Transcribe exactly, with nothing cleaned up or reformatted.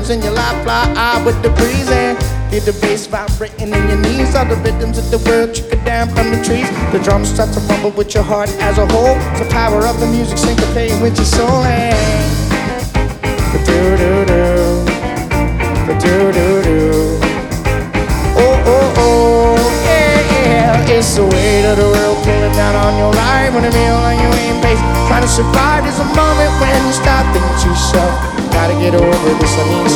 birds in your life fly high with the breeze and feel the bass vibrating in your knees. All the rhythms of the world trickle down from the trees. The drums start to rumble with your heart as a whole. It's the power of the music syncopating with your soul. And ba-do-do-do, ba-do-do-do. Oh, oh, oh, yeah, yeah. It's the weight of the world pulling down on your life. When you feel like you ain't pace, trying to survive. There's a moment when you stop thinking to yourself, gotta get over this, I need